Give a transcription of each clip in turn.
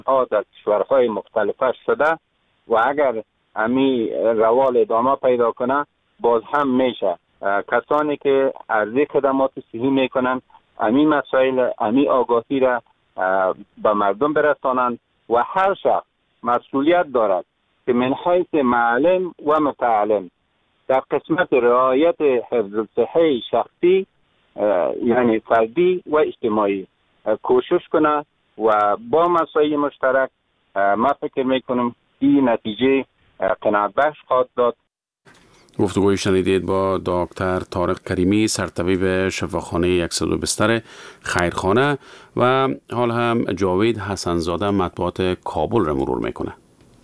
ها در کشورهای مختلفش شده و اگر امی روال ادامه پیدا کنه باز هم میشه کسانی که عرضه خدمات صحی میکنن امی مسائل امی آگاهی را به مردم برسانند و هر شخص مسئولیت دارد که من حیث معلم و متعلم در قسمت رعایت حفظ الصحه شخصی یعنی فردی و اجتماعی کوشش کنه و با مسائل مشترک ما فکر میکنم این نتیجه قناعت بخش خواهد داد. گفتگوی شنیدید با دکتر طارق کریمی، سرطبیب شفاخانه 102 بستر خیرخانه و حال هم جاوید حسنزاده مطبوعات کابل را مرور میکنه.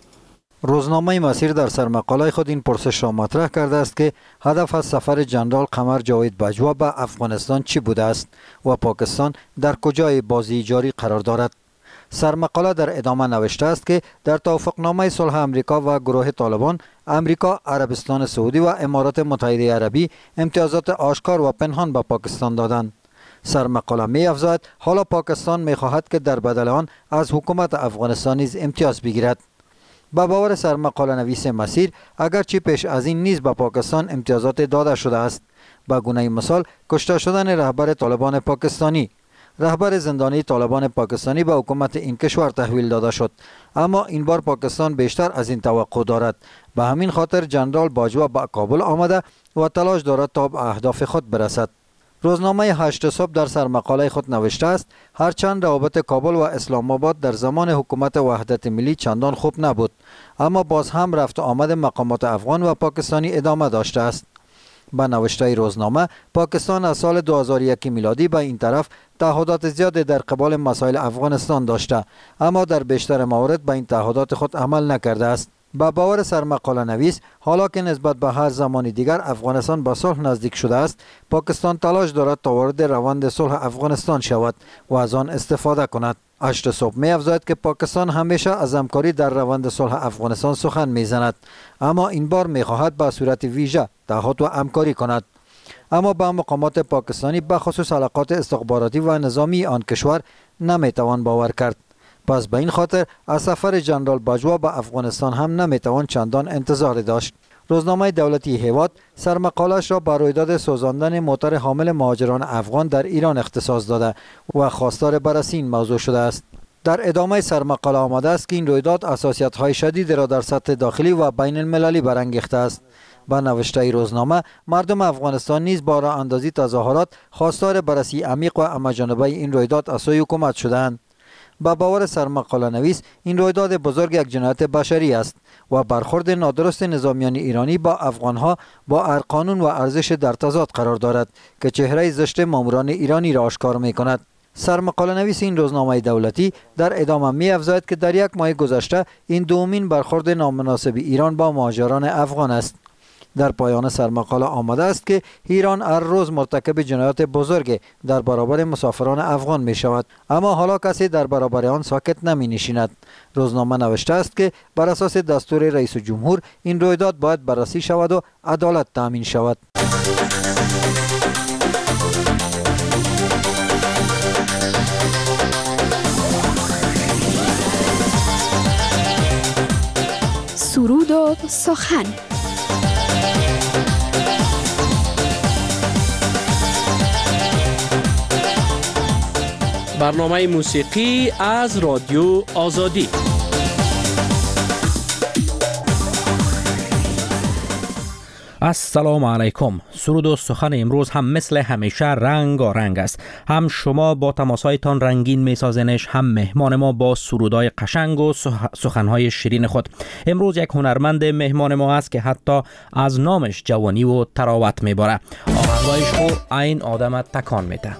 روزنامه مسیر در سرمقاله خود این پرسش را مطرح کرده است که هدف از سفر جنرال قمر جاوید باجوا به افغانستان چی بوده است و پاکستان در کجای بازی جاری قرار دارد. سرمقاله در ادامه نوشته است که در توافقنامه صلح امریکا و گروه طالبان، امریکا، عربستان سعودی و امارات متحده عربی امتیازات آشکار و پنهان به پاکستان دادند. سرمقاله می افزاید حالا پاکستان می خواهد که در بدل آن از حکومت افغانستان نیز امتیاز بگیرد. با باور سرمقاله نویس مسیر، اگرچه پیش از این نیز به پاکستان امتیازات داده شده است. به گونه مثال کشته شدن رهبر طالبان پاکستانی، رهبر زندانی طالبان پاکستانی به حکومت این کشور تحویل داده شد، اما این بار پاکستان بیشتر از این توقع دارد. به همین خاطر جنرال باجوا به کابل آمده و تلاش دارد تا به اهداف خود برسد. روزنامه 8 صبح در سرمقاله خود نوشته است هرچند روابط کابل و اسلام آباد در زمان حکومت وحدت ملی چندان خوب نبود، اما باز هم رفت و آمد مقامات افغان و پاکستانی ادامه داشته است. با نوشته روزنامه، پاکستان از سال 2001 میلادی به این طرف تعهدات زیادی در قبال مسائل افغانستان داشته، اما در بیشتر موارد به این تعهدات خود عمل نکرده است. با باور سرمقاله نویس، حالا که نسبت به هر زمان دیگر افغانستان به صلح نزدیک شده است، پاکستان تلاش دارد تا وارد روند صلح افغانستان شود و از آن استفاده کند. 8 صبح می افزاید که پاکستان همیشه از همکاری در روند صلح افغانستان سخن می زند، اما این بار می خواهد به صورت ویژه تعهد و همکاری کند. اما با مقامات پاکستانی به خصوص علاقات استخباراتی و نظامی آن کشور نمی توان باور کرد. پس به این خاطر از سفر جنرال باجوا به افغانستان هم نمی توان چندان انتظار داشت. روزنامه دولتی هیواد سرمقاله‌اش را به رویداد سوزاندن موتر حامل مهاجران افغان در ایران اختصاص داده و خواستار بررسی این موضوع شده است. در ادامه سرمقاله آمده است که این رویداد حساسیت‌های شدید را در سطح داخلی و بین المللی برانگیخته است. با نوشته روزنامه، مردم افغانستان نیز با راه اندازی تظاهرات خواستار بررسی عمیق و همه‌جانبه این رویداد از سوی حکومت شدند. با باور سرمقاله نویس، این رویداد بزرگ یک جنایت بشری است و برخورد نادرست نظامیان ایرانی با افغانها با قانون و ارزش در تضاد قرار دارد که چهره زشت ماموران ایرانی را آشکار می کند. سرمقاله نویس این روزنامه دولتی در ادامه می افزاید که در یک ماه گذشته این دومین برخورد نامناسب ایران با مهاجران افغان است. در پایان سرمقاله آمده است که ایران هر روز مرتکب جنایات بزرگ در برابر مسافران افغان می شود، اما حالا کسی در برابر آن ساکت نمی نشیند. روزنامه نوشته است که بر اساس دستور رئیس جمهور این رویداد باید بررسی شود و عدالت تامین شود. سرود و سخن. برنامه موسیقی از رادیو آزادی. السلام علیکم. سرود و سخن امروز هم مثل همیشه رنگارنگ است. هم شما با تماسایتان رنگین میسازنش، هم مهمان ما با سرودای قشنگ و سخنهای شیرین خود. امروز یک هنرمند مهمان ما است که حتی از نامش جوانی و تراوت میباره. آهنگایش خو این آدم تکان میده.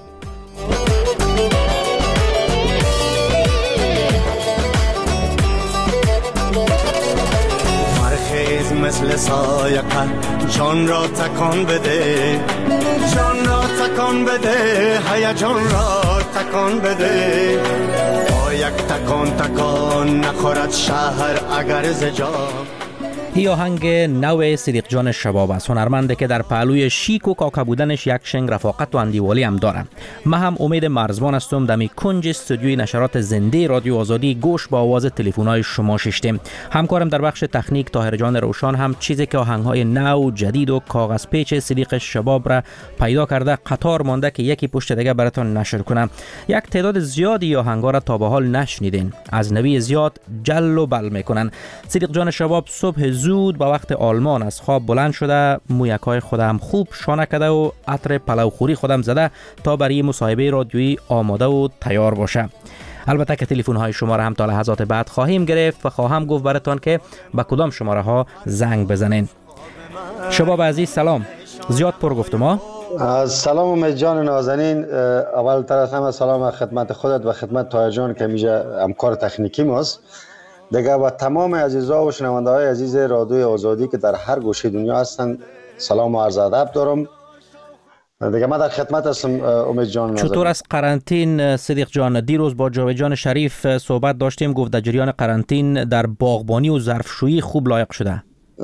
مثل سایقت جان را تکان بده، جان را تکان بده، هیجان را تکان بده. با یک تکان تکان نخورد شهر اگر زجا. ای آهنگ نو صدیق جان شباب است، هنرمنده که در پهلوی شیک و کاکا بودنش یک شنگ رفاقت و اندیوالی هم داره. ما هم امید مرزبان هستم دمی کنج استودیوی نشرات زنده رادیو آزادی گوش با آواز تلفن‌های شما ششتیم. همکارم در بخش تکنیک طاهر جان روشن هم چیزی که آهنگ‌های نو جدید و کاغذ پیچ صدیق شباب را پیدا کرده قطار مانده که یکی پشت دیگه براتون نشر کنم. یک تعداد زیادی آهنگا را تا به حال نشنیدین، از نوی زیاد جل و بل میکنن. صدیق جان شباب صبح زود با وقت آلمان از خواب بلند شده، مویکای خودم خوب شانه کرده و عطر پلوخوری خودم زده تا برای مصاحبه رادیویی آماده و تیار باشه. البته که تلفن های شما را هم تا لحظات بعد خواهیم گرفت و خواهم گفت براتون که با کدام شماره ها زنگ بزنین. شباب عزیز سلام، زیاد پر گفتم ها. سلام امید جان نازنین، اول تر از همه سلام خدمت خودت و خدمت طاهر جان که میجا همکار تکنیکی ماست دیگه، و تمام عزیزا و شنونده های عزیز رادیو آزادی که در هر گوشه دنیا هستن سلام و عرض ادب دارم دیگه. من در خدمت هستم امید جان. چطور از قرنطین صدیق جان؟ دیروز با جاوید جان شریف صحبت داشتیم، گفت در جریان قرنطین در باغبانی و ظرفشویی خوب لایق شده.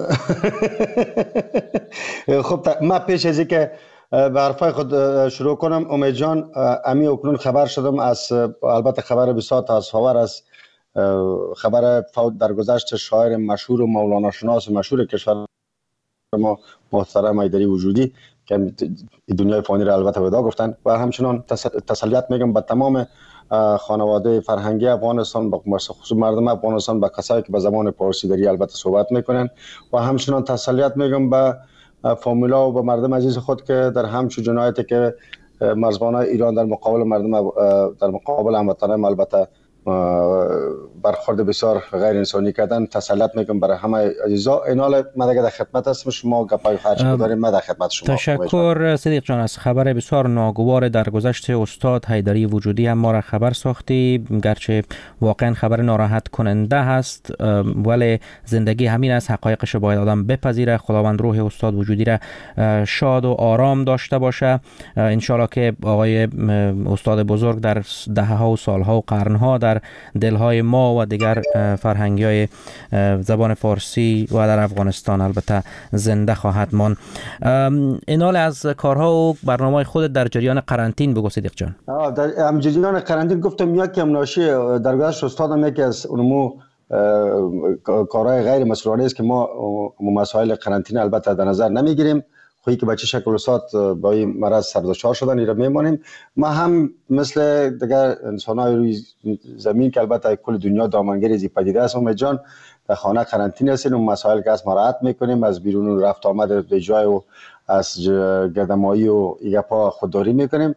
خب من پیش از اینکه به حرفای خود شروع کنم امید جان، امی اکنون خبر شدم از، البته خبر بسیار تاسف‌آور است، خبر فوت درگذشت شاعر مشهور و مولانا شناس مشهور کشور ما محترم حیدری وجودی که دنیای فانی را البته ودا گفتن، و همچنان تسلیت میگم به تمام خانواده فرهنگی افغانستان، با خصوص مردم افغانستان، با کسایی که به زبان فارسی دری البته صحبت میکنن، و همچنان تسلیت میگم به فامیلا و به مردم عزیز خود که در همچون جنایتی که مرزبانای ایران در مقابل مردم، در مقابل هموطنان البته برخورد بسیار غیر انسانی کردن. تسلیت میگم برای همه عزیزا. اینال من دیگه در خدمت هستم، شما گپای خرج داریم، من در خدمت شما. تشکر صدیق جان. از خبر بسیار ناگوار درگذشت استاد حیدری وجودی هم ما را خبر ساختی، گرچه واقعا خبر ناراحت کننده هست، ولی زندگی همین است، حقایقش باید آدم بپذیره. خداوند روح استاد وجودی را شاد و آرام داشته باشه. ان شاءالله که آقای استاد بزرگ در دهها و سالها و قرنها در دلهای ما و دیگر فرهنگی‌های زبان فارسی و در افغانستان البته زنده خواهد ماند. اینال از کارها و برنامه‌های خودت در جریان قرنطین بگو صدیق جان. در جریان قرنطین گفتم یکی ناشی درگذشت استادم یکی از اونمو کارهای غیر مسئولانه است که ما مسائل قرنطینه البته در نظر نمیگیریم، خویی که بچه شکل استاد با این مرض سردشار شدن ایرا میمانیم. ما هم مثل دیگر انسان‌های روی زمین که البته کل دنیا دامنگیر از پدیده است امید جان، در خانه قرنطینه هستیم و مسائل که از مراعات میکنیم، از بیرون رفت آمد به جای و از گردمایی و ایگپا خودداری میکنیم.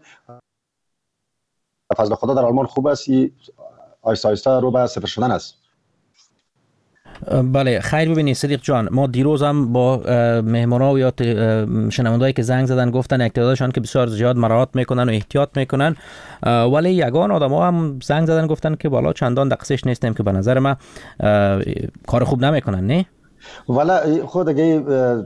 فضل خدا در آلمان خوب است، آیسته آیسته رو به صفر شدن است. بله خیر. ببینید صدیق جان، ما دیروز هم با مهمانا یا شنوندهایی که زنگ زدن گفتن یک تعدادشان که بسیار زیاد مراعات میکنن و احتیاط میکنن، ولی یگان آدم‌ها هم زنگ زدن گفتن که بالا چندان دقیقش نیستیم که به نظر من کار خوب نمیکنن. نه ولی خود اگه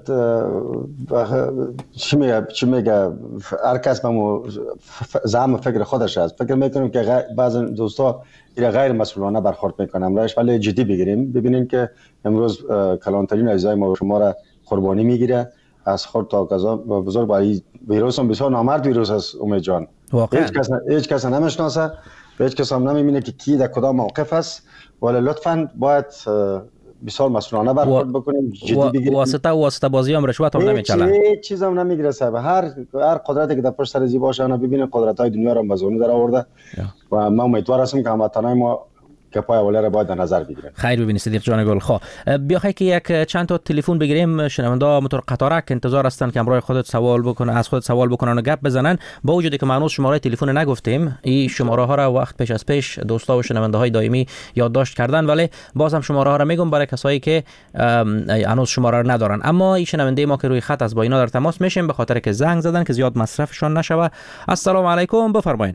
چی میگه هر کس به زعم فکر خودش هست، فکر میکنم که بعضی دوستا غیر مسئولانه برخورد میکنم راش، ولی جدی بگیریم. ببینین که امروز کلانترین عزیزای ما شما را قربانی میگیره، از خرد تا غذا بزرگ. برای ویروس هم بسیار نامرد ویروس است امید جان، هیچ کس نمیشناسه، هیچ کس هم نمیبینه که کی در کدام موقف است، ولی لطفاً باید بسیار مسئولانه برخورد بکنیم، جدی بگیریم. واسطه بازی هم رشوت هم نمیچله، هیچ چیز هم نمیگیره صاحب. هر قدرتی که در پشت سر زی باشه انا ببینه قدرت‌های دنیا رو مزونی در آورده و من امیدوار هستم که هموطنان ما که پای اوله را باید در نظر بگیریم. خیر. ببینید صدیق جان گلخواه، بیاخی که یک چند تا تلفن بگیریم. شنونده موتور قطارک انتظار هستن که همراه خودت سوال بکنن، از خودت سوال بکنن و گپ بزنن. با وجودی که ما شماره تلفن نگفتیم، این شماره ها را وقت پیش از پیش دوستا و شنونده های دائمی یادداشت کردن، ولی باز هم شماره ها را میگم برای کسایی که هنوز شماره را ندارن. اما این شنونده ما که روی خط از با اینا در تماس میشیم به خاطر که زنگ زدن که زیاد مصرفشان نشوه. السلام علیکم، بفرمایید.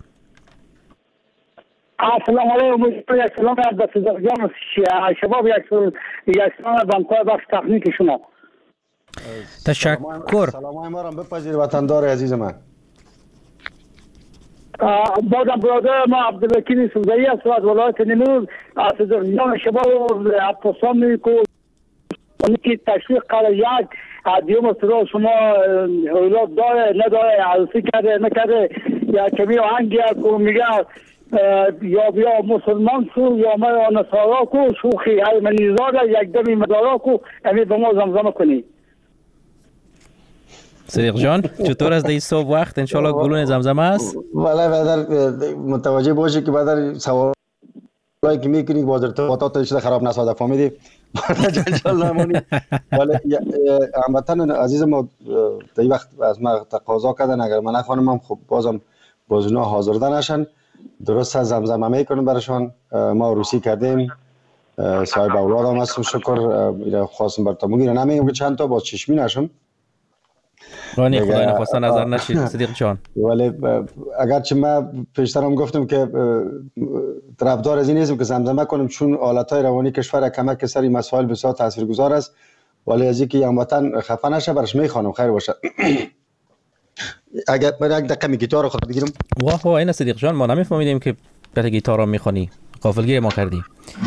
السلام علیکم. یک سلام از صدیق جان شباب، یک سلام از همکار بخش تکنیک شما. تشکر. سلام ما را بپذیر وطندار عزیز من. بازم برادر ما عبدالوکیل سوزایی است از ولایت نیمروز، از صدیق جان شباب و افسان میکو اون که تشویق کرده یک دیوم صدا شما اولاد داره نداره عروسی کرده نکرده یا کمی آهنگ یا میگه یا بیا مسلمان شو یا ما نصارا کو شوخی های منیزاده یک دمی مدارا کو امی به ما زمزمه کنی. صدیق جان چطور است این صبح وقت انشالله گلون زمزمه است؟ ولی بدر متوجه باشی که بدر سوالایی که میکنی باز ارتباطات شده خراب نساده فهمیدی؟ جنجال نمونی. ولی هموطن عزیز ما در این وقت از ما تقاضا کردن اگر من نخوانم هم خب بازم اونا حاضر نشن درست از زمزمه میکنم برشان. ما روسی کردیم صاحب اولاد هم هستم شکر خواستم براتون میگیرم نمیگم که چند تا باز چشمی نشم رانی خدای نخواسته نظر نشید صدیق جان. ولی اگرچه من پیشترم گفتم که طرفدار از این نیستم که زمزمه کنم چون آلت‌های روانی کشور کمک سری مسائل بسیار تاثیرگذار است ولی از اینکه هموطن خفه نشه برش میخوانم خیر باشه. اگر من یک دقیقه گیتار خود بگیرم. واه این صدیق جان ما نمیفهمیدیم که برای گیتار رو میخوانی غافلگیر ما کردی.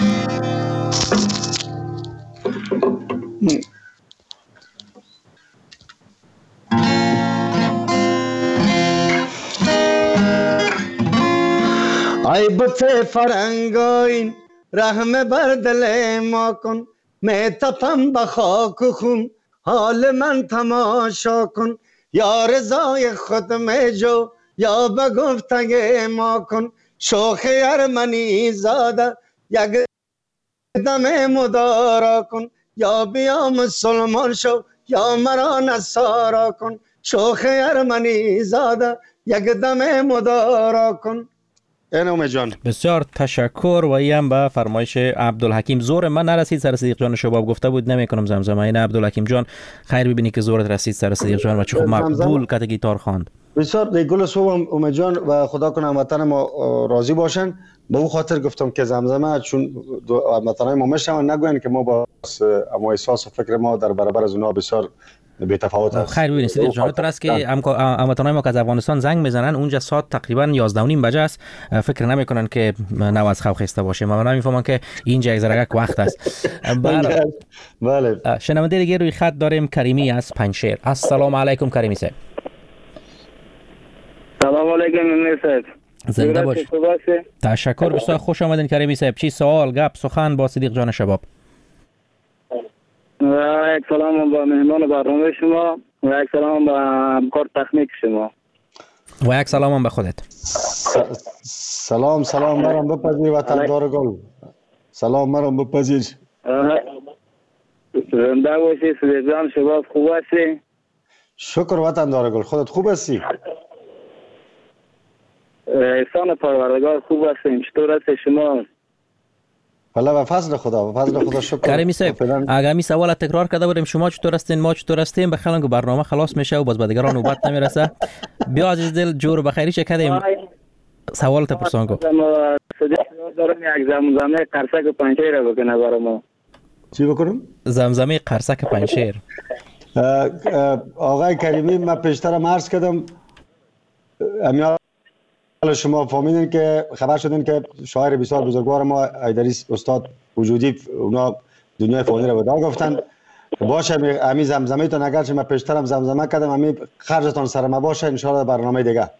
ای بت فرنگاین رحم بر دل ما کن میتپم به خاک و خون حال من تماشا کن یا رضای خود میجو یا به گفتگ ما کن شوخ ارمنی زاده یک دم مدارا کن یا بیا مسلمان شو یا مرا نصارا کن شوخ ارمنی زاده یک دم مدارا کن. اینو جان بسیار تشکر و ایم به فرمایش عبدالحکیم. زور من نرسید سر صدیق جان شباب گفته بود نمیکنم زمزمه. این عبدالحکیم جان خیر ببینی که زورت رسید سر صدیق جان و چه خوب مقبول کت گیتار خواند. بسیار گل صبح امید جان و خدا کنه هموطن ما راضی باشن. به اون خاطر گفتم که زمزمه چون هموطنای ما میشن نگوین که ما با اما احساس و فکر ما در برابر از اونها بسیار بی تفاوت است. خیر ببینید صدیق جان تو است که هموطنای ما که از افغانستان زنگ میزنن اونجا ساعت تقریبا 11:30 بجه است فکر نمیکنن که نو از خواب خسته باشه. ما نمیفهمن که اینجا یک ذره وقت است. بله شنونده دیگه روی خط داریم کریمی از پنجشیر. السلام علیکم کریمی صاحب. سلام علیکم امیر صاحب. زنده باش. تشکر بسیار خوش آمدین کریمی صاحب. چی سوال گپ سخن با صدیق جان شباب؟ یک سلام با مهمان برنامه شما و یک سلام با همکار تکنیک شما و یک سلام به خودت. سلام مرم بپذیر وطندار گل. سلام مرم بپذیر. زنده باشی صدیق جان شباب. خوب هستی؟ شکر وطندار گل. خودت خوب هستی؟ احسان پروردگار خوب هستیم. چطور هستی شما؟ بله به فضل خدا شکر. کریمی صاحب اگر می سوال تکرار کرده بودیم شما چطور هستین ما چطور هستیم بخیالم که برنامه خلاص میشه و باز به دیگران نوبت نمیرسه. بیا عزیز دل جور بخیری چه کردیم سوال تا پرسان کو. صدیق دارم یک زمزمه قرصک پنجشیر رو بکنه برای ما. چی بکنم؟ زمزمه قرصک پنجشیر. آقای کریمی من پیشترم عرض کردم حالا شما فهمیدین که خبر شدین که شاعر بسیار بزرگوار ما ایدریس استاد وجودی اونا دنیای فانی رو وداع گفتن. باشه امی زمزمه تون اگرچه من پیشترم زمزمه کردم امی خرجتون سر ما باشه ان شاء الله برنامه دیگه.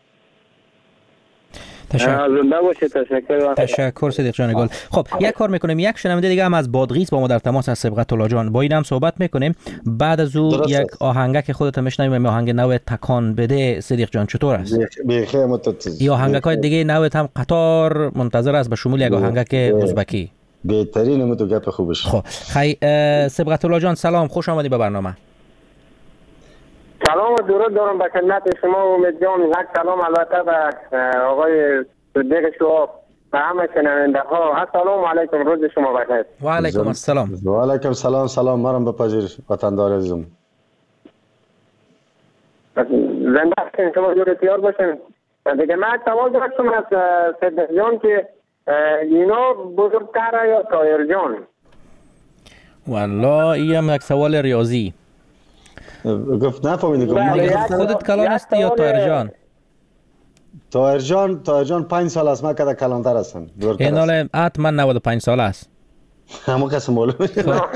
تشکر صدیق جان گل. خب یک کار میکنیم یک شنونده دیگه هم از بادغیس با ما در تماس از سبقت الله جان با این هم صحبت میکنیم بعد از او یک آهنگک که خودت میشنویم آهنگ نو تکان بده. صدیق جان چطور است؟ بخیر متوجه. یا آهنگکای دیگه نوت هم قطار منتظر است به شمول یک آهنگک ازبکی. بهترین متو گپ خوبش. خب خی سبقت الله جان سلام خوش آمدی به برنامه. سلام و درود دارم به خدمت شما و امید جان. یک سلام البته به آقای صدیق شعاب و همه شنونده ها. السلام علیکم روز شما بخیر. و علیکم السلام. و علیکم سلام مرم بپذیر وطندار عزیزم. زنده هستین شما جور تیار باشین. دیگه من سوال داشتم از صدیق جان که اینا بزرگتره یا طاهر جان؟ والله این یک سوال ریاضی. گفت نفهمیدم. خودت کلان هستی یا طاهر جان؟ طاهر جان 5 سال است ما کده کلانتر هستن. این حالا حتما 95 سال است. همون کس معلومه.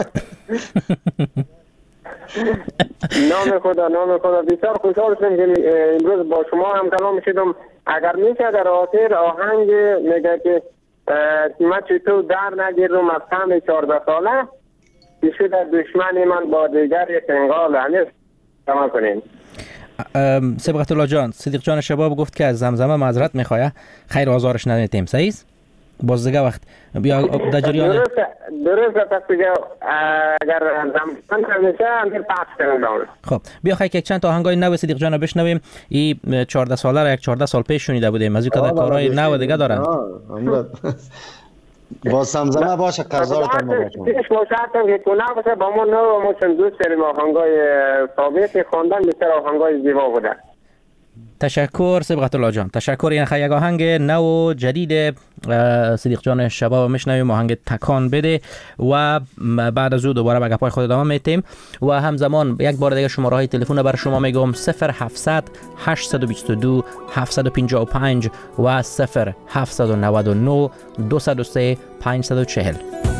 نام خدا بسیار خوشحال شدم که امروز با شما هم کلام شدم. اگر میشه در آخر آهنگ میگه که من چطور در نگیرم از هم 14 ساله که شده دشمن من با دیگر یک انگال همیست تمام کنیم. سبقت الله جان، صدیق جان شباب گفت که از زمزمه معذرت میخواه، خیر آزارش ندیدیم. صحیح؟ باز دیگه وقت بیا در جریان درست پس دیگه اگر زمان نمیشه امیر پاس کنم. خب بیا خیلی یک چند تا آهنگای نو صدیق جان بشنویم. این 14 ساله را 14 سال پیش شنیده بودیم، از این کارهای نو دیگه دارن. با زمزمه باشه قرضاتون باشه. پیش باشم که کنه باشه با ما نو ما چند دوست داریم آهنگای ثابت خواندن بسیار آهنگای زیبا بوده. تشکر سبقت الله جان، تشکر. این خیلی آهنگ نو جدید صدیق جان شباب میشنویم، آهنگ تکان بده و بعد از او دوباره به گپای خود ادامه میتیم و همزمان یک بار دیگه شماره های تلفن برای شما میگم 0700 822 755 و 0799 203 540.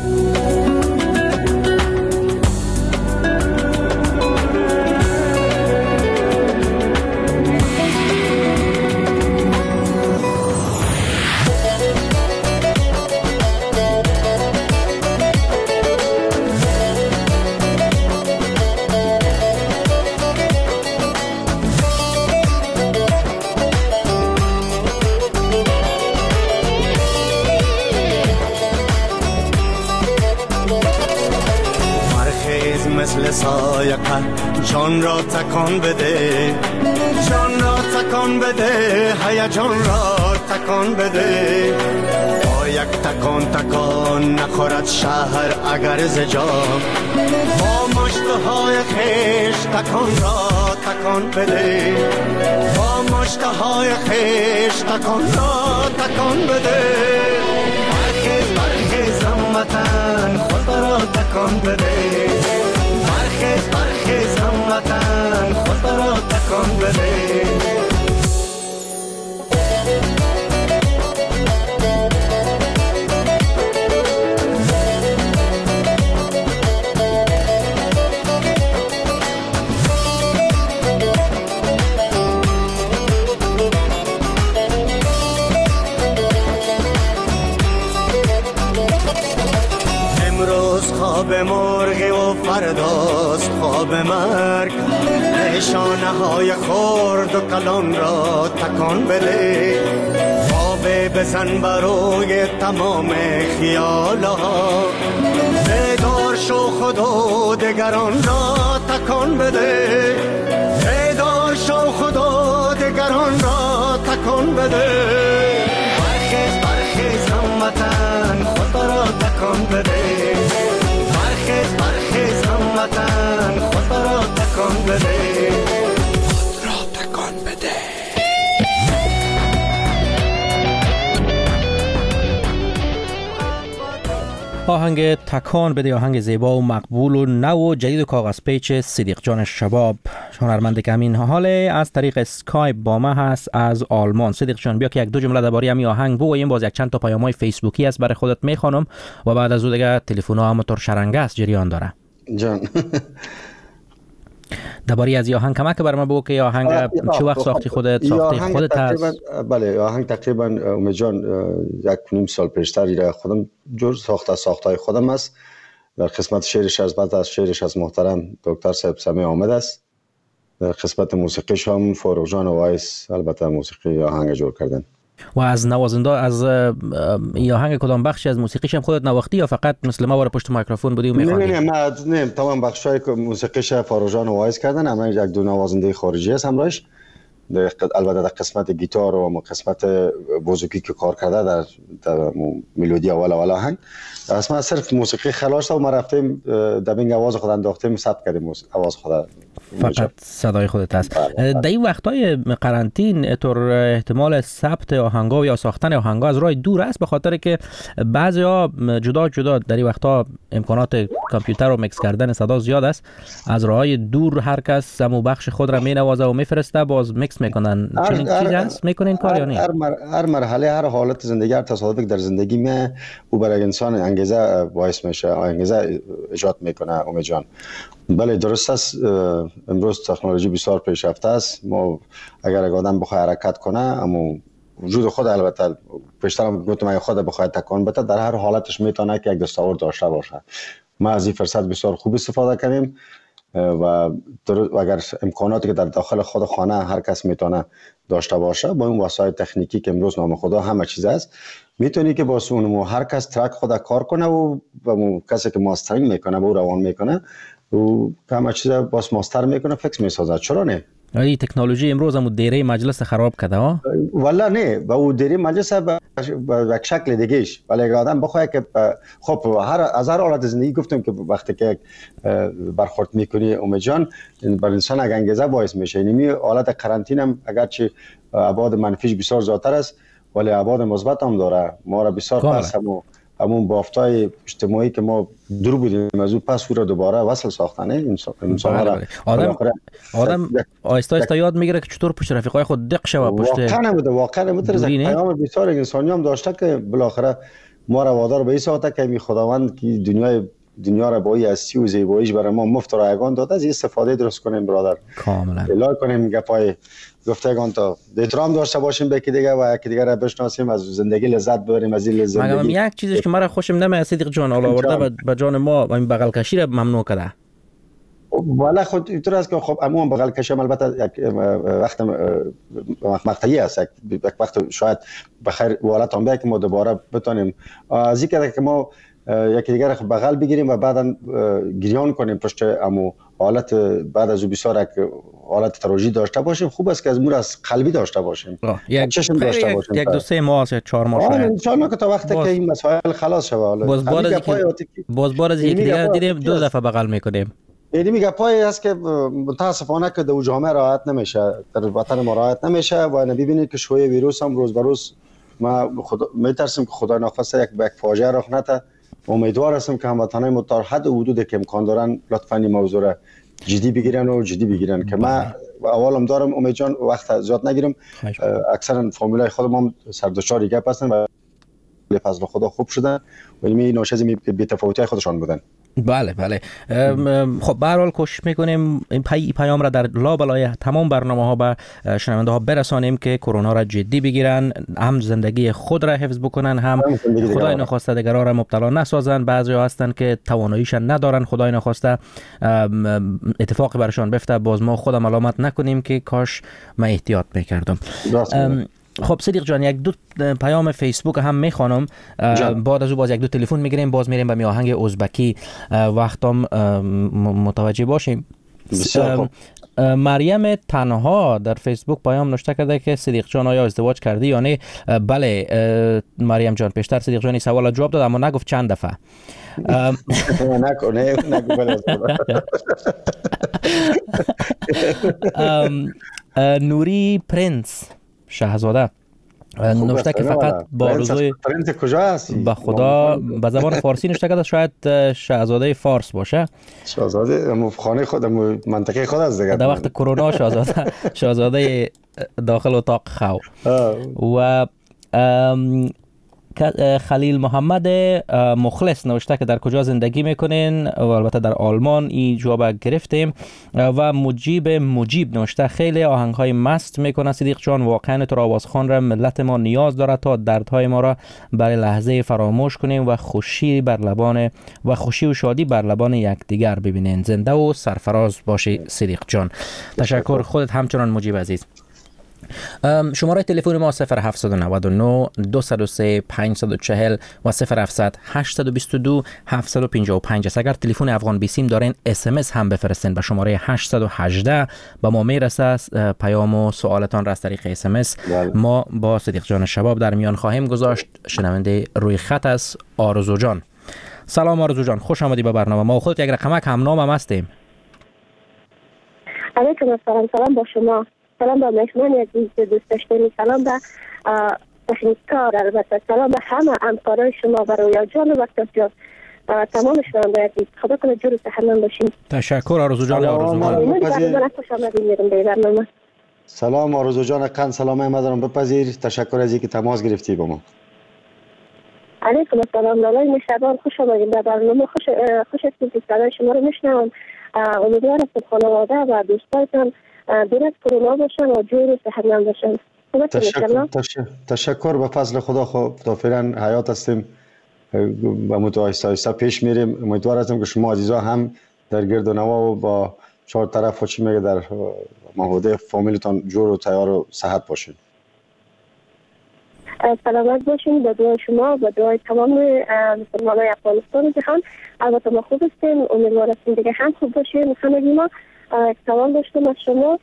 جان را تکان بده، جان را تکان بده، هیجان را تکان بده. با یک تکان نخورد شهر اگر زجا، با مشتهای خیش تکان را تکان بده، با مشتهای خیش تکان را تکان بده. برخیز هموطن خود را تکان بده، برخیز هموطن خود را تکان بده. امروز خواب مرغی و فرداست خواب مرگ، نشانه های خرد و کلان را تکان بده. خواب بزن بروی تمام خیالها، بیدار شو خود و دگران را تکان بده، بیدار شو خود و دگران را تکان بده. برخیز هموطن خود را تکان بده، برخیز هموطن خود را تکان بده، خود را تکان بده. آهنگ تکان بده، آهنگ زیبا و مقبول و نو و جدید و کاغذ پیچ صدیق جان شباب، هنرمند که همین حاله از طریق اسکایپ با ما هست از آلمان. صدیق جان بیا که یک دو جمله درباره همین آهنگ بگوییم، باز یک چند تا پیام‌های فیسبوکی است برای خودت میخوانم و بعد از اون دیگه تلفن‌ها همونطور شرنگه است جریان داره. جان درباره از این آهنگ کمک بر من بگو که آهنگ چه وقت ساختی خودت؟ ساختی خودت هست؟ بله آهنگ تقریبا امید جان 1.5 سال پیشتری را خودم جور ساختای خودم است. در قسمت شعرش از شعرش از محترم دکتر صاحب سمی آمد است. در قسمت موسیقیش هم فاروق جان وایس البته موسیقی آهنگ جور کردن. و از نوازنده از این آهنگ کدام بخشی از موسیقیش هم خودت نواختی یا فقط مثل ما پشت میکروفون بودی و میخوندی؟ نه تمام بخشای موسیقیش فاروق جان وایس کردن. اما یک دو نوازنده خارجی است همراهش. البته در قسمت گیتار و قسمت بوزوکی که کار کرده در ملودی اول آهنگ اصلا صرف موسیقی خلاص و ما رفتیم دبینگ آواز خود انداختیم ثبت کردیم آواز خود. فقط صدای خودت است. در این وقتای قرنطین طور احتمال ثبت آهنگا یا ساختن آهنگا از راه دور است، به خاطر که بعضیا جدا در این وقتا امکانات کامپیوتر و مکس کردن صدا زیاد است، از راههای دور هر کس سمو بخش خود را مینوازه و میفرسته، باز مکس میکنن. چنین چیزی هست میکنین کار یا نه؟ هر مرحله، هر حالت زندگی، هر تصادفی در زندگی می او برای انسان انگیزه باعث میشه، انگیزه ایجاد میکنه. امید جان، بله درست است. امروز تکنولوژی بسیار پیشرفته است. ما اگر آدم بخواد حرکت کنه، اما وجود خود البته بیشتر گفتم خود بخواد تکان بده، در هر حالتش میتونه که یک دستاورد داشته باشه. ما از این فرصت بسیار خوب استفاده کنیم و اگر امکاناتی که در داخل خود خانه هر کس میتونه داشته باشه، با این وسایل تکنیکی که امروز نام خدا همه چیز است، میتونی که با اون هر کس ترک خود کار کنه و کسی که ماسترینگ میکنه و روان میکنه و همه چیز باز ماستر میکنه، فکس میسازه. چرا نه؟ این تکنولوژی امروز هم دیره مجلس خراب کرده ها؟ والا نه، با او دیره مجلس به یک شکل دیگهش، ولی اگر آدم بخواد که خب از هر حالت زندگی گفتم که وقتی که برخورد میکنی امید جان، بر انسان اگه انگیزه باعث میشه. اینمی حالت قرنطینه هم اگرچه ابعاد منفیش بسیار زیادتر است، ولی ابعاد مثبت هم داره. ما را بسیار پس همون بافتای اجتماعی که ما دور بودیم از اون پس او را دوباره وصل ساختنه انسان را. آدم آیستا آیستا یاد میگیره که چطور پشت رفیقای خود دق شوه. واقعا نمیتونه از پیام بسیار انسانی هم داشته که بالاخره ما را وادار به این ساعته که می خداوند که دنیا را با این هستی و زیباییش برای ما مفت و رایگان داده، از این استفاده درست کنیم برادر. کاملا الهی کنیم گپای گفتگان تا احترام داشته باشیم به یکی دیگه و یکی دیگه را بشناسیم، از زندگی لذت ببریم. از این زندگی مگم یک چیزی که مرا خوشم نمیاد صدیق جان، آورده به جان ما این بغل کشی را ممنوع کرده. والا خود اینطور است که خب عموما بغل کشی البته یک وقت مقطعی است، یک وقت شاید بخیر حالت هم بیاد که ما دوباره بتونیم از این که ما یکی دیگر رو بغل بگیریم و بعدا گریان کنیم پشت امو حالت بعد از او بسیار یک حالت تراژی داشته باشیم. خوب است که از مور از قلبی داشته باشیم، چشم داشته باشیم. یک دو سه ماه یا 4 ماه شاید ان شاء الله که تا وقتی که این مسائل خلاص شود. باز بار از یکی دیگر دیدیم 2 دفعه بغل میکنیم. یعنی میگه پای است که متاسفانه که در جامعه راحت نمیشه، در وطن ما راحت نمیشه و نبینید که شوی ویروس هم روز به روز ما میترسیم که خدای ناخواسته یک فاجعه رخ نده. امیدوار هستم که هموطنان ما تا حد و حدودی که امکان دارن لطفاً این موضوع را جدی بگیرن که ما اولم دارم امید جان وقت زیاد نگیرم. اکثرا فامیلای خودم هم سردشار گپ هستن و به فضل خدا خوب شدن و این ناشی بی تفاوتی خودشان بودن. بله خب به هر حال کوشش میکنیم این پیام را در لابلای تمام برنامه‌ها به شنونده ها برسانیم که کرونا را جدی بگیرن، هم زندگی خود را حفظ بکنن، هم خدای نخواسته دیگرها را مبتلا نسازن. بعضیا هستن که تواناییش ندارن، خدای نخواسته اتفاقی برشان بیفته، باز ما خودم علامت نکنیم که کاش من احتیاط میکردم. خب صدیق جان، یک دو پیام فیسبوک هم میخوانم، بعد از او باز یک دو تلفن میگیریم، باز میریم به آهنگ ازبکی وقتم متوجه باشیم. مریم تنها در فیسبوک پیام نوشته کرده که صدیق جان آیا ازدواج کردی یا نه؟ بله مریم جان، پیشتر صدیق جانی سوال جواب داد اما نگفت چند دفعه. نوری پرنس شهزاده نوشته که فقط با آرزوی پرنس کجا هستی؟ به خدا به زبان فارسی نوشته کرده، شاید شاهزاده فارس باشه. شاهزاده خانه خود منطقه خود از دیگه. در وقت کرونا شاهزاده داخل اتاق خو. و خلیل محمد مخلص نوشته که در کجا زندگی میکنین و البته در آلمان این جواب گرفتیم. و مجیب نوشته خیلی آهنگهای مست میکنه صدیق جان، واقعا تو آوازخوان را ملت ما نیاز داره تا دردهای ما را برای لحظه فراموش کنیم و خوشی و شادی بر لبان یکدیگر ببینین. زنده و سرفراز باشی صدیق جان. تشکر. خودت همچنان مجیب عزیز. شماره تلفن ما 0799 203 540 و 0700 822 755 است. اگر تلفن افغان بیسیم دارین SMS هم بفرستین به شماره 818 با ما میرسه. پیام و سوالتان را از طریق SMS ما با صدیق جان شباب در میان خواهیم گذاشت. شنونده روی خط است آرزو جان. سلام آرزو جان، خوش آمدی به برنامه ما. خودت یک رقمک هم نام هم هستیم. علیکم السلام. سلام با شما، سلام با مهمان عزیز دوست داشتنی، سلام به تکنیکار، البته سلام به همه همکارای شما و رویا جان و وقت جان، تمام شنونده عزیز. خدا کنه جور و صحتمند باشین. تشکر آرزو جان. سلام آرزو جان قند سلامه ما دارم بپذیر. تشکر از اینکه تماس گرفتی با ما. علیکم السلام. لالای مشتبان خوش آمدید به برنامه. خوش هستیم که صدای شما رو میشنوم. امیدوارم که خانواده و دوستایتان دور از کرونا باشن و جور و صحتمند باشن. تشکر به فضل خدا. خب تا فعلا حیات هستیم و آهسته آهسته پیش میریم. امیدوار هستم که شما عزیزا هم در گرد و نوا و با چهار طرف و چی میگه در محوطه فامیلتان جور و تیار و صحت باشین. سلامت باشین. با دعای شما و دعای تمام مسلمانای افغانستان و جهان. البته ما خوب هستیم، امیدوار هستیم دیگه هم خوب باشین. همگی ما سوال داشتم از شما.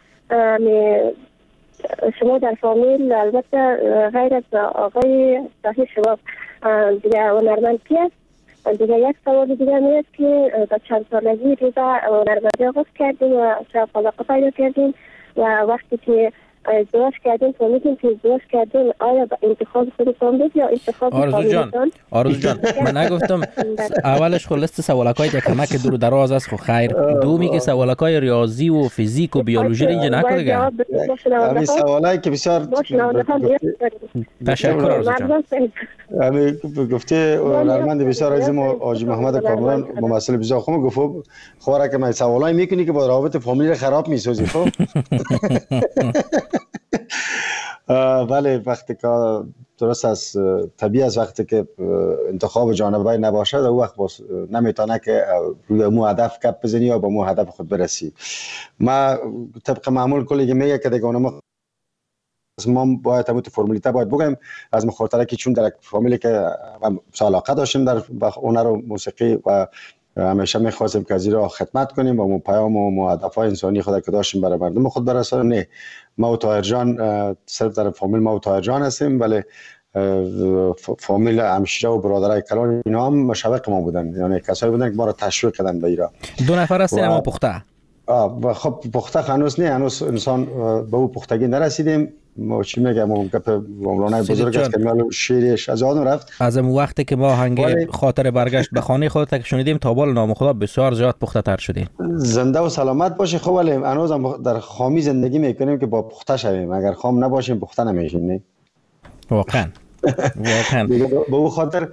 شما در فامیل البته غیر از آقای صاحب شما دیگه هنرمند کی است؟ دیگه یک سوال دیگه میاد که تا چند سالگی روزه هنرمندی آغاز کردیم و شاید علاقه پیدا کردیم و وقتی که ازدواج کردیم فهمیدیم که ازدواج کردیم آیا به انتخاب خودتان بود یا انتخاب فامیلتان؟ آرزو جان من نگفتم اولش خود لیست سوالکای یک کمک دور دراز است. خو خیر دومی که سوالکای ریاضی و فیزیک و بیولوژی اینجا نکنه دیگه. همین سوالایی که بسیار تشکر آرزو جان. همین گفته هنرمند بسیار عزیزم حاجی محمد کامران ممثل بسیار خوب گفت خواره که من سوالایی میکنی که با روابط فامیلی خراب میسازی. خب بله وقتی که درست از طبیعی از وقتی که انتخاب جانبه نباشه در وقت نمیتونه که روی مو هدف کپ بزنی یا با مو هدف خود برسی. ما طبق معمول کلی که میگه که دیگه ما باید همون فرمولیته باید بگیم از مخاطره که چون در فامیلی که علاقه داشتیم در هنر و موسیقی و همیشه میخواستیم که از این را خدمت کنیم و پیام و هدفهای انسانی خود که داشتیم برای مردم خود برسانیم. نه ما و طاهر جان صرف در فامیل ما و طاهر جان هستیم، ولی فامیل همشیره و برادرای کلان اینا هم مشوق ما بودن، یعنی کسایی بودن که ما را تشویق کردن به ایران. دو نفر هستین اما پخته. خب پخته هنوز نه، هنوز انسان به او پختگی نرسیدیم. ما چی میگم اون گپ مولانا بزرگ است که میال شعرش از یادم رفت. از اون وقتی که ما هنگ خاطر برگشت به خانه خودت شنیدیم تا بال نام خدا بسیار زیاد پخته تر شدیم. زنده و سلامت باشی. خب ولی هنوز هم در خامی زندگی میکنیم که با پخته شویم. اگر خام نباشیم پخته نمیشیم. نه واقعا واقعا به او خاطر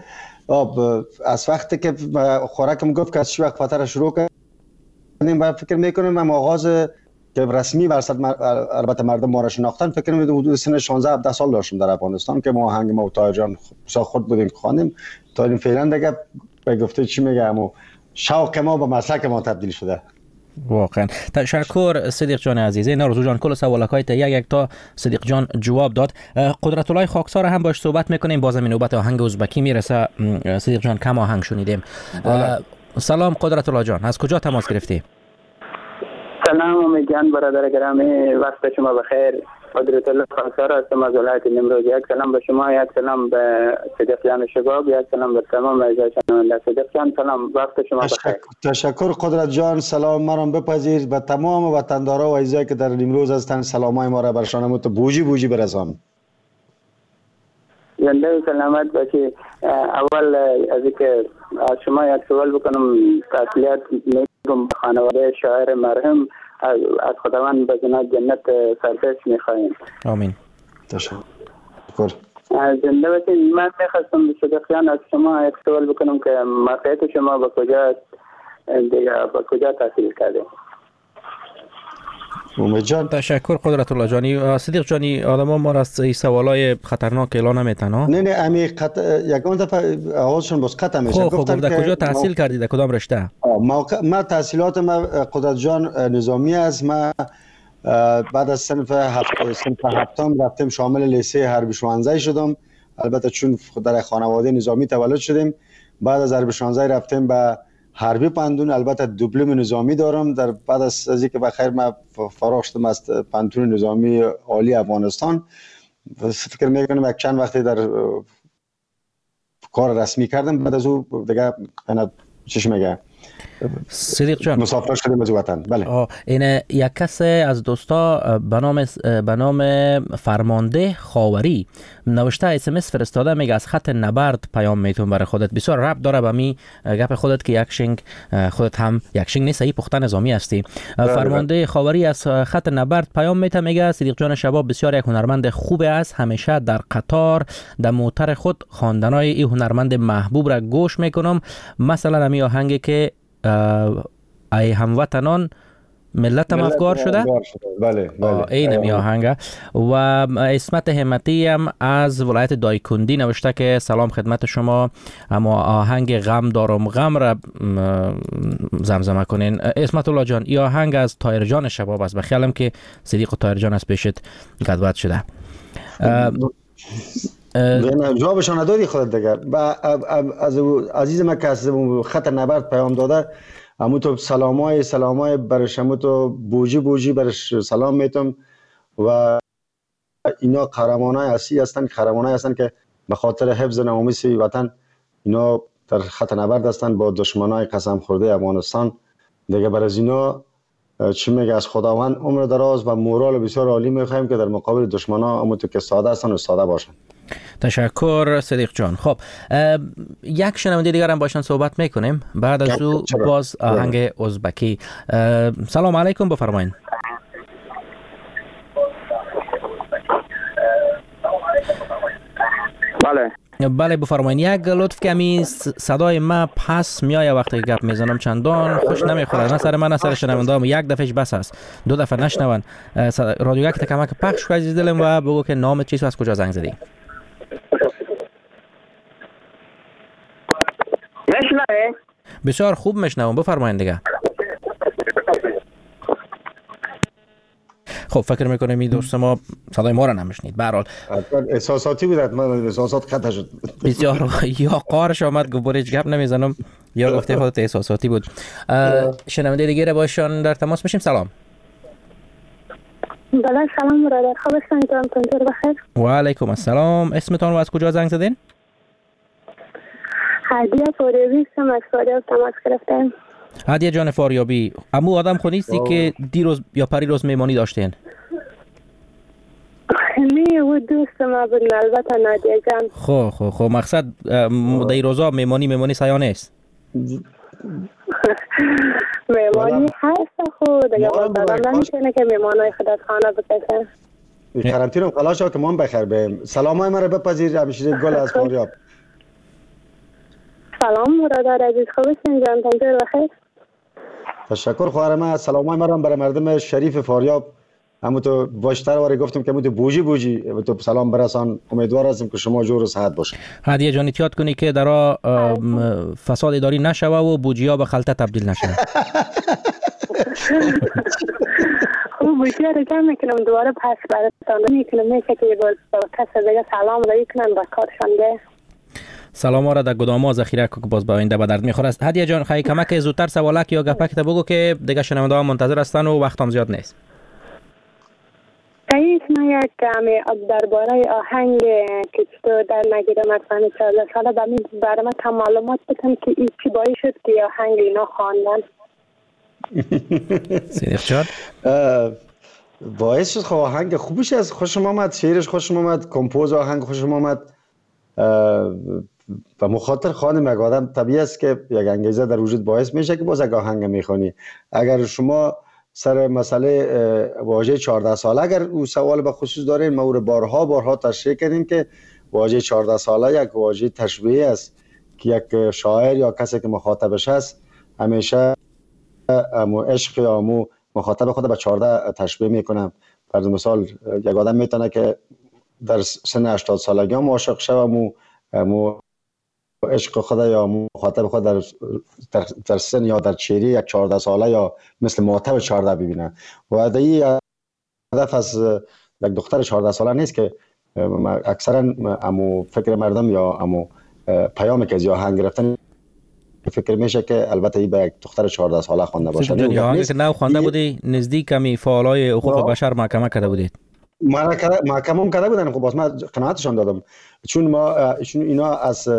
از وقتی که خوراکم گفت که از چه وقت فاتره شروع کردیم و فکر میکنیم هم آغاز که رسمی برصد البته مردم ما را شناختن فکر کنم حدود سن 16-17 سال داشتم در افغانستان که ما آهنگ ما و طاهر جان خود بودیم خواندیم تا این فعلا دیگه به گفته چی میگم و شوق ما به مسلک ما تبدیل شده. واقعا تشکر صدیق جان عزیز. این آرزو جان کل سوالکای تا یک تا صدیق جان جواب داد. قدرت الله خاکسار هم باش صحبت میکنیم. بازم نوبت آهنگ ازبکی میرسه. صدیق جان کم آهنگ شنیدیم. سلام قدرت الله جان، از کجا تماس گرفتی؟ سلام امید جان برادر گرامی، وقت شما بخیر. قدرت الله خاکسار هستم از ولایت نیمروز. یک سلام به شما، یک سلام به صدیق جان شباب، یک سلام به تمام اعضای شنونده. صدیق جان سلام، وقت شما بخیر. تشکر قدرت جان. سلام ما را بپذیر. به تمام وطندارا و اعضایی که در نیمروز هستند سلامای ما را برشان تو بوجی برسان. زنده و سلامت باشی. اول از اینکه از شما یک سوال بکنم، تسلیت میگم خانواده شاعر مرحوم، از خداوند به جنت سرپرست میخواهیم. آمین. تشکر. زنده باشین. من میخواستم به صدیق جان از شما یک سوال بکنم که موقعیت شما به کجا تحصیل کرده؟ امید جان تشکر قدرت الله جانی. صدیق جانی آدما ما را از سوالای خطرناک اعلان نمیتن ها. نه امی یکم دفعه آوازشون باز قطع میشه. گفتن که کجا تحصیل کردید، کدام رشته؟ ما تحصیلات ما قدرت جان نظامی است. ما بعد از صنف هفتم رفتم شامل لیسه حربی شوانزای شدم. البته چون در خانواده نظامی تولد شدیم، بعد از حربی شوانزای رفتم به حربی پندون. البته دیپلم نظامی دارم. در بعد از اینکه بخیر ما فارغ شدم از پنتون نظامی عالی افغانستان، فکر میکنم یک چند وقتی در کار رسمی کردم. بعد از او دیگه چیش میگه صدیق جان مسافر شدیم از وطن. بله. این یک کس از دوستا به نام فرمانده خاوری نوشته اس فرستاده، میگه از خط نبرد پیام میتون برای خودت. بسیار ربط داره به می گپ خودت که یکشنگ خودت هم یکشنگ نیست، صحیح پخته نظامی هستی. فرمانده خاوری از خط نبرد پیام میته، میگه صدیق جان شباب بسیار یک هنرمند خوب است، همیشه در قطار در موتر خود خواندنای این هنرمند محبوب را گوش میکنم، مثلا امی آهنگی که ای هموطنان ملتم افگار شده. بله این می آهنگ. و اسمت همتی هم از ولایت دایکندی نوشته که سلام خدمت شما، اما آهنگ غم دارم غم را زمزمه کنین. اسمت الله جان، این آهنگ از طاهر جان شباب است، بخیالم که صدیق و طاهر جان از پیشت گدوت شده. جوابشان ندادی خودت دیگه. از عزیز ما که از خط نبرد پیام داده، امو تو سلامای برش، امو تو بوجی برش سلام میتم. و اینا قهرمانای اصلی هستن که به خاطر حفظ ناموس وطن اینا در خط نبرد هستن با دشمنای قسم خورده افغانستان دیگه. برای اینا چی میگه، از خداوند عمر دراز و مورال بسیار عالی میخوایم که در مقابل دشمنا امو تو که ساده هستن و ساده باشن. تشکر صدیق جان. خب یک شنونده دیگر هم باشن صحبت میکنیم، بعد از او باز آهنگ ازبکی. سلام علیکم، بفرمایید. بله بفرمایید. یک لطف کمی صدای ما پس میایه وقتی گپ میزنم، چندان خوش نمیخوره، نه سر من نه سر شنونده‌ام. یک دفعهش بس است، دو دفعه نشنون. رادیو یک کمک پخش کن عزیز دلم و بگو که نام چیست و از کجا زنگ زدی. میشنوی؟ بسیار خوب میشنوم، بفرمایید دیگه. خب فکر میکنم این دوست ما صدای ما را نمیشنید. به هر حال احساساتی بود، من احساسات قطع شد. بسیار یا قارش آمد گفت هیچ گپ نمیزنم، یا گفته خودت احساساتی بود. شنونده دیگه باشون در تماس میشیم. سلام. بله سلام برادر، خوب هستین؟ تون بخیر. و علیکم السلام. اسمتون و از کجا زنگ زدین؟ هدیه فاریابی هستم، از فاریاب تماس گرفتم. هدیه جان فاریابی، امو آدم خونیستی که دیروز یا پریروز میمانی داشتین؟ نه و دوست ما بود، البته نادیه جان. خب مقصد دیروزا میمانی سایانه است. میمانی هست خود دیگه، آدم نمیتونه که میمانای خود از خانه بکشه. قرنطینه خلاص شد که ما بخیر بیم. سلامای مرا بپذیر همشیره گل از فاریاب. سلام برادر عزیز، خوب هستین جان؟ تون بخیر. تشکر خواهرم. سلامای مرا برای مردم شریف فاریاب. همون تو باشتر واری گفتم که همون تو بوجی تو سلام برسان. امیدوار هستم که شما جور و صحت باشید. هدیه جان احتیاط کنی که در فساد اداری نشوه و بوجیا به خلطه تبدیل نشه. خب بوجیا رو جمع میکنم دوباره پس براتون میکنم، میشه که باز کس دیگه سلام رایی کنن با کارشان ده. سلام را در گداما ذخیره که باز به آینده به درد میخوره. هدیه جان خیلی کمک زودتر سوالک یا گپک تا بگو که دیگه شنونده ها منتظر هستن و وقتم زیاد نیست. تایید ما یک کمی درباره آهنگ که تو در نگیره مثلا 14 ساله برای من تا معلومات بدم که این چی باعث شد که آهنگ اینا خواندن. صدیق جان باعث شد خب آهنگ خوبش از خوشم آمد، شعرش خوشم آمد، کمپوز آهنگ خوشم آمد و مخاطر خانم یک آدم طبیعی است که یک انگیزه در وجود باعث میشه که باز یک آهنگ میخونی. اگر شما سر مسئله واژه 14 ساله اگر او سوال به خصوص دارین، ما او رو بارها تشریح کردیم که واژه 14 ساله یک واژه تشبیهی است که یک شاعر یا کسی که مخاطبش است همیشه امو عشق یا امو مخاطب خود به 14 تشبیه میکنه. فرض مثال یک آدم میتونه که در سن 80 سالگی هم عاشق شه و امو عشق خود یا مخاطب خود در سن یا در چهره یک 14 ساله یا مثل مخاطب 14 ببینه. و این هدف از یک دختر 14 ساله نیست که اکثرا امو فکر مردم یا امو پیامی که از آهنگ گرفتن فکر میشه که البته این به یک دختر 14 ساله خوانده باشه. یا آهنگی که نو خوانده بودی نزدیک کمی فعالای حقوق بشر محکمه کرده بودید؟ محکمه کرده بودن. خب باز من قناعتشان دادم چون اینا از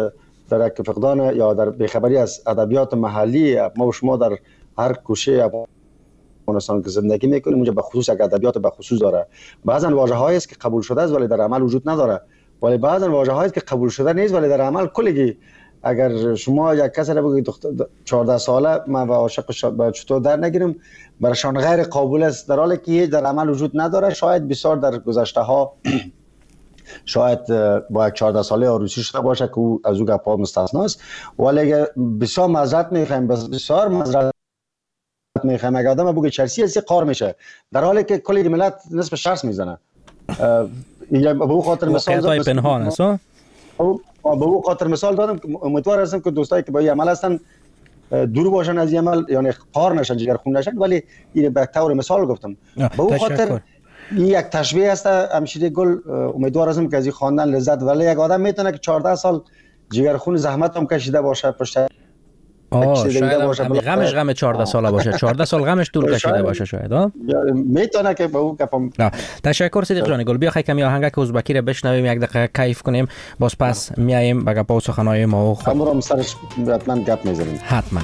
در یک فقدان یا در بیخبری از ادبیات محلی. ما و شما در هر کوچه افغانستان که زندگی میکنیم اونجا به خصوص یک ادبیات به خصوص داره. بعضا واژه‌هایی است که قبول شده است ولی در عمل وجود نداره، ولی بعضا واژه‌هایی است که قبول شده نیست ولی در عمل کلگی. اگر شما یک کسی را بگید 14 ساله من و عاشق چطور در نگیرم، برایشان غیر قابل است، در حالی که در عمل وجود نداره. شاید بسیار در گذشته ها شاید با یک 14 ساله عروسی شده باشه که او از او گپ‌ها مستثنا است، ولی بسیار معذرت می‌خوایم، بسیار معذرت می‌خوایم اگر آدم بگه چرسی از قار میشه در حالی که کلی ملت نصف شرس میزنه. به او خاطر مثال زدم پنهان است. به او خاطر مثال دادم. امیدوار هستم که دوستایی که با این عمل هستن دور باشن از این عمل، یعنی قار نشن، جگرخون نشن، ولی این به طور مثال گفتم. به او خاطر این یک تشبیه است. همشیره گل امیدوار هستم که از این خواندن لذت، ولی یک آدم میتونه که 14 سال جگرخون زحمت هم کشیده باشه پشت شاید غمش غم 14 ساله باشه، 14 سال غمش طول کشیده باشه شاید میتونه که با اون گپم. تشکر صدیق جان گل. بیا کمی آهنگک ازبکی رو بشنویم، یک دقیقه کیف کنیم، باز پس میایم به گپا و سخنهای ما و خود همون سرش حتما گپ میزنیم. حتما.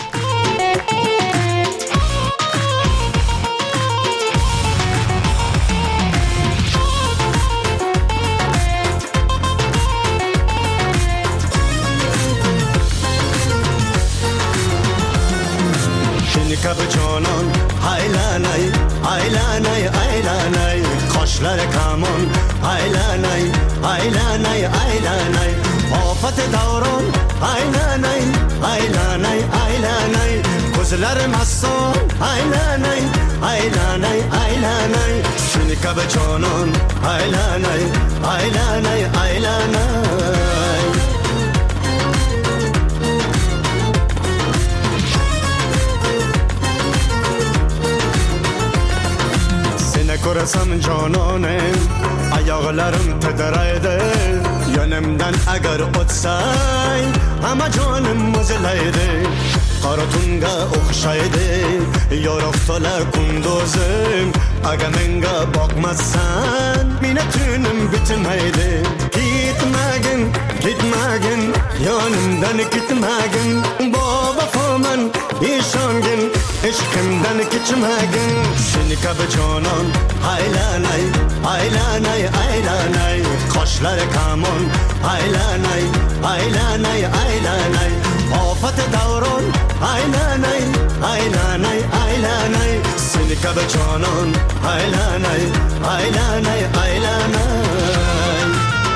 Kab canan haylanay haylanay haylanay kaşlar kaman haylanay haylanay haylanay afat davran haylanay haylanay haylanay kuzlar masson haylanay haylanay haylanay seni kab canan haylanay haylanay haylanay Korasam cananım, ayaklarım titreydi. Yönümden eğer ötsay, ama canım muzlaydı. Karatunga okşaydı, yoruktular kunduzum. Aga menga bakmazsan, minnetünüm bitmeydi. Gitmegin, gitmegin, yanımdan gitmegin. Baba faman, işangin, eşkimden geçmegin. Seni kab canan, haylanay, haylanay, haylanay. Kaşlar kaman, haylanay, haylanay, haylanay. Afat davran, haylanay, haylanay, haylanay. Seni kab canan, haylanay, haylanay, haylanay.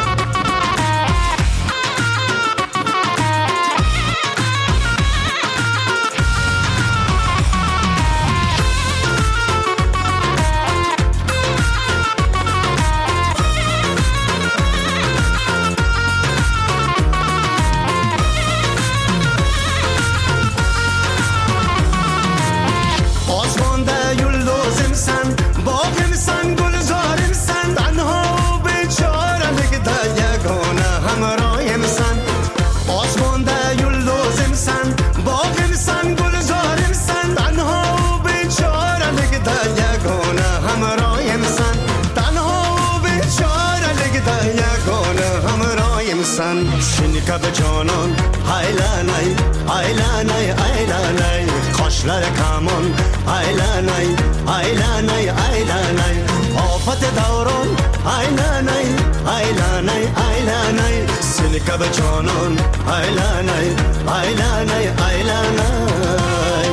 Seni kab canan haylanay haylanay haylanay kaşlar kaman haylanay haylanay haylanay afat davran haylanay haylanay haylanay seni kab canan haylanay haylanay haylanay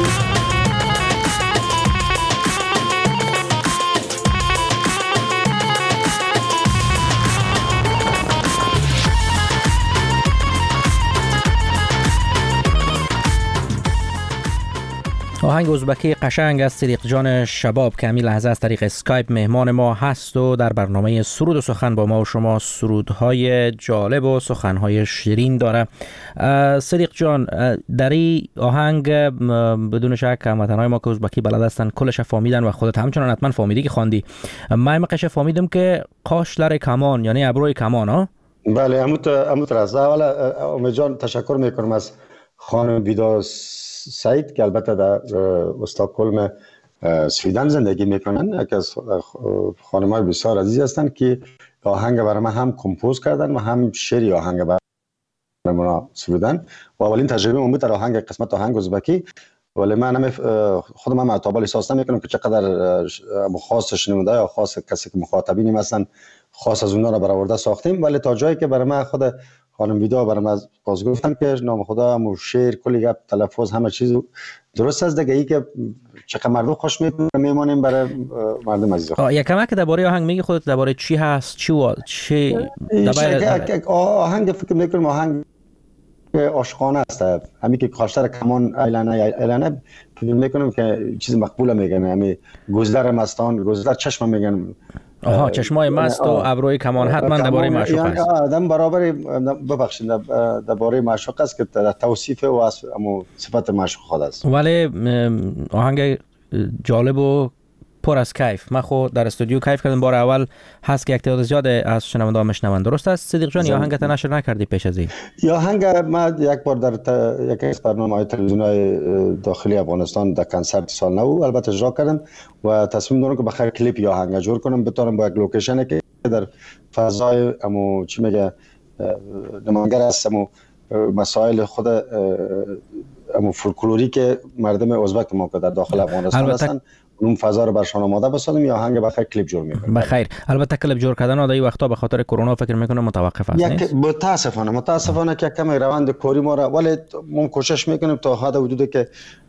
آهنگ ازبکی قشنگ از صدیق جان شباب که همین لحظه از طریق اسکایپ مهمان ما هست و در برنامه سرود و سخن با ما و شما سرودهای جالب و سخنهای شیرین داره. صدیق جان، در این آهنگ بدون شک هموطنهای ما که ازبکی بلد هستن کلش فهمیدن و خودت همچنان حتما فهمیدی که خواندی. من مقش فهمیدم که قاشلر کمان یعنی ابروی کمان ها؟ بله اموت راسته. اولا امید جان تشکر میکنم از خانم بیدا سعید که البته در استکهلم سویدن زندگی میکنن. یکی از خانم‌های بسیار عزیز هستند که آهنگ برای من هم کمپوز کردن و هم شعری آهنگ برای برامون سرودن و اولین تجربه من بود در آهنگ قسمت آهنگ ازبکی. ولی من خودم هم اعتبار احساس نمیکنم که چقدر خاص شنونده یا خاص کسی که مخاطبینیم هستن خاص از اونها رو برآورده ساختیم. ولی تا جایی که برای من خود خانم ویدا برای من باز گفتن که نام خدا مو شعر کلی گپ تلفظ همه چیز درست است دیگه. ای که چقدر مردم خوش میمونیم برای مردم عزیز. یک کمک درباره آهنگ میگی خودت درباره چی هست چی آهنگ فکر میکنم آهنگ عاشقانه است. همین که خوشتر کمان ایلانه فکر میکنم که چیز مقبوله میگن. همین گزدر مستان گزدر چشم میگن. چشمای مست و ابروی کمان حتما درباره معشوق است. آدم برابر ببخشید درباره معشوق است که توصیف و صفت معشوق خود است. ولی آهنگ جالب و پر از کیف. من خود در استودیو کیف کردم. بار اول هست که یک تعداد زیاد از شنونده‌ها میشنون. درست است صدیق جان؟ یا آهنگت نشر نکردی پیش از این؟ یا آهنگ ما یک بار در یک از برنامه‌های تلویزیونی داخلی افغانستان در کنسرت سال نو البته اجرا کردم و تصمیم دارم که بخیر کلیپ یا آهنگ جور کنم بتونم با یک لوکیشنی که در فضای چی میگه نماینگر است مسائل خود فولکلوری که مردم ازبک ما که در داخل افغانستان هستن اون فضا رو برشان آماده بسازم یا آهنگ بخیر کلیپ جور میکنم. بخیر. البته کلیپ جور کردن آدایی وقتا به خاطر کرونا فکر میکنم متوقف است. متاسفانه که کم روند کاری ما را ولی ما کوشش میکنیم تا حد حدودی که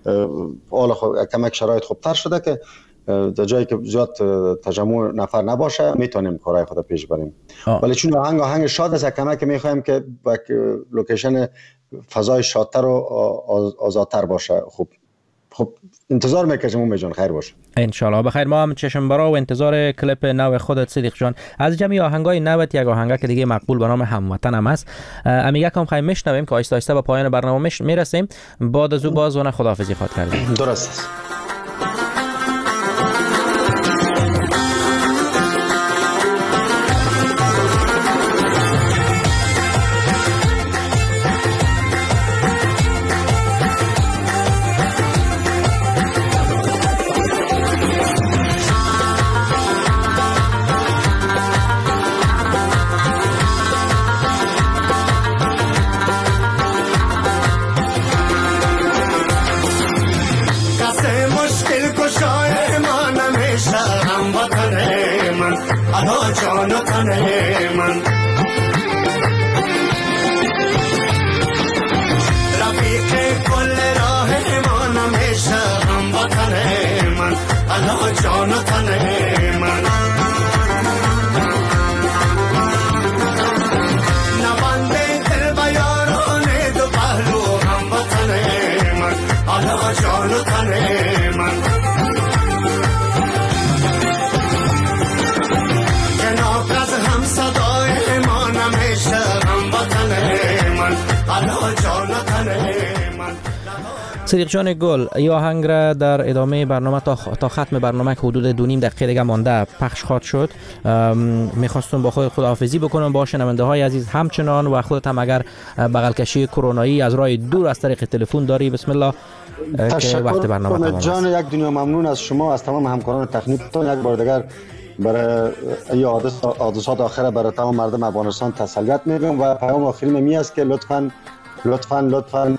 کمک شرایط خوبتر شده که در جایی که زیاد تجمع نفر نباشه میتونیم کارهای خود پیش بریم. ولی چون آهنگ شاد است کمک میخوایم که با لوکیشن فضای شادتر و آزادتر باشه. خب انتظار میکنم امید جان خیر باشه ان شاء الله. بخیر. ما هم چشم برا و انتظار کلیپ نو خودت صدیق جان. از جمعی آهنگای نوت یک آهنگ که دیگه مقبول به نام هموطن هم است. امیگه کام خواهیم میشنویم که آهسته آهسته به پایان برنامه میرسیم. بعد از او باز و خداحافظی خواد کردیم. درست است. صدیق جان گل، این آهنگ را در ادامه برنامه تا ختم برنامه که حدود 2.5 دقیقه دیگه مانده پخش خواهد شد. میخواستم با خود خداحافظی بکنم با شنونده های عزیز همچنان و خودت هم اگر بغل کشی کرونایی از راه دور از طریق تلفن داری بسم الله که وقت برنامه تمام است. جان یک دنیا ممنون از شما، از تمام همکاران تکنیکتون. یک بار دیگر برای این حادثات آخره برای تمام مردم افغانستان تسلیت میگم و پیام آخری می است که لطفاً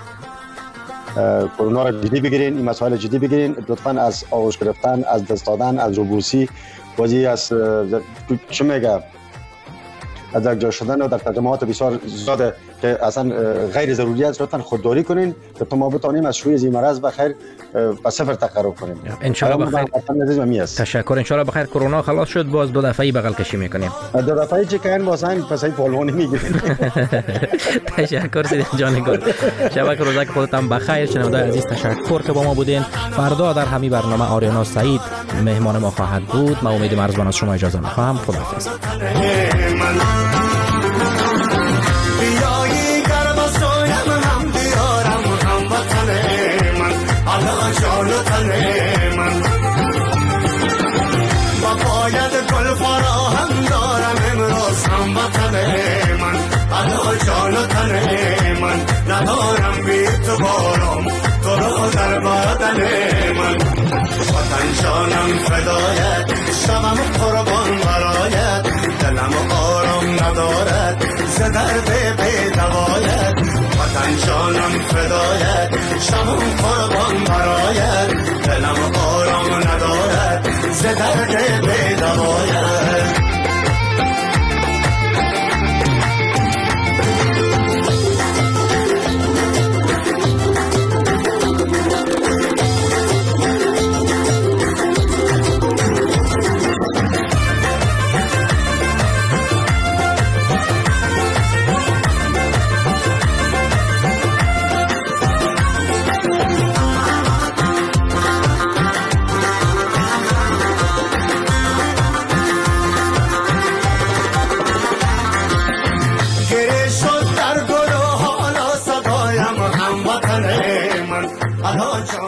کرونا را جدی بگیرین، این مسائل جدی بگیرین. لطفاً از آغوش گرفتن، از دست دادن، از روبوسی بازی از چه میگه از یک جا شدن و در تجمعات بسیار زیاده که اصلا غیر ضروری است. لطفاً خودداری کنین تا ما بتونیم از شوی این مرض بخیر به صفر تقرب کنیم. ان شاء الله بخیر. تشکر. ان شاء الله بخیر. کرونا خلاص شد، باز 2 دفعه‌ای بغل کشی میکنیم. 2 دفعه‌ای چه کردن واسه پسای پولونی میگیرین. تشکر صدیق جان گل. شب روزک خودتان بخیر. شنوندگان عزیز تشکر که با ما بودین. فردا در همین برنامه آریانا سعید مهمان ما خواهد بود. من امید مرزبان از شما اجازه میخوام. خداحافظ. ندارم بی تو بارم تو رو در بدن من، وطن جانم فدایت، شبم قربان برایت، دلم آرام ندارد ز درد بی دوایت. جانم فدایت، شبم قربان برایت، دلم آرام ندارد ز درد بی دوایت.